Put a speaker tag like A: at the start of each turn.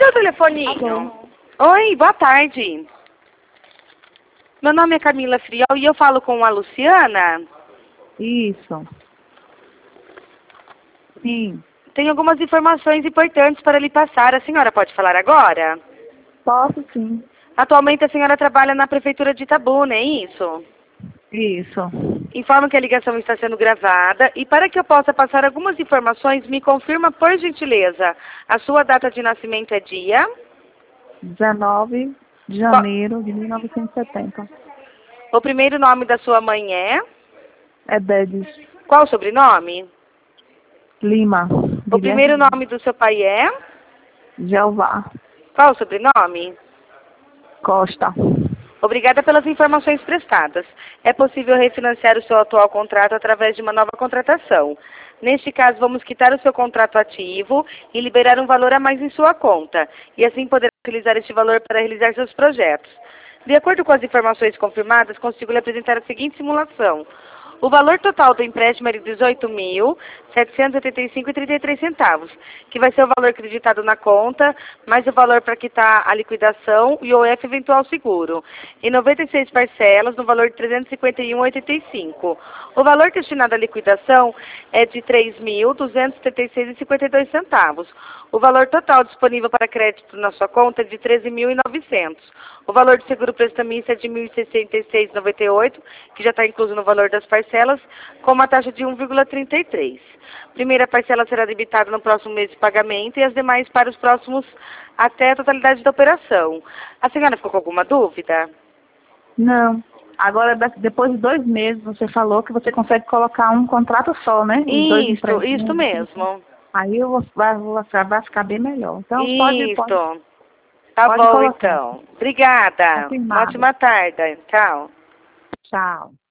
A: Cadê o telefoninho? Oi, boa tarde. Meu nome é Camila Friol e eu falo com a Luciana.
B: Isso. Sim.
A: Tem algumas informações importantes para lhe passar. A senhora pode falar agora?
B: Posso sim.
A: Atualmente a senhora trabalha na Prefeitura de Itabuna, é isso?
B: Isso.
A: Informo que a ligação está sendo gravada e para que eu possa passar algumas informações, me confirma, por gentileza, a sua data de nascimento é dia?
B: 19 de janeiro de 1970.
A: O primeiro nome da sua mãe é?
B: É Dedes
A: Qual o sobrenome?
B: Lima.
A: O primeiro nome do seu pai é?
B: Jeová
A: Qual o sobrenome?
B: Costa.
A: Obrigada pelas informações prestadas. É possível refinanciar o seu atual contrato através de uma nova contratação. Neste caso, vamos quitar o seu contrato ativo e liberar um valor a mais em sua conta, e assim poderá utilizar este valor para realizar seus projetos. De acordo com as informações confirmadas, consigo lhe apresentar a seguinte simulação. O valor total do empréstimo é de R$ 18.785,33, que vai ser o valor acreditado na conta, mais o valor para quitar a liquidação e o F eventual seguro, em 96 parcelas, no valor de R$ 351,85. O valor destinado à liquidação é de R$ 3.276,52. O valor total disponível para crédito na sua conta é de R$ 13.900. O valor de seguro prestamista é de R$ 1.066,98, que já está incluso no valor das parcelas, com uma taxa de 1,33. Primeira parcela será debitada no próximo mês de pagamento e as demais para os próximos até a totalidade da operação. A senhora ficou com alguma dúvida?
B: Não. Agora, depois de 2 meses, você falou que você consegue colocar um contrato só, né? Os dois
A: Isso mesmo.
B: Aí vai ficar bem melhor. Então, pode
A: Tá bom,
B: colocar.
A: então. Obrigada. Uma
B: Confirmado.
A: ótima tarde. Tchau.
B: Tchau.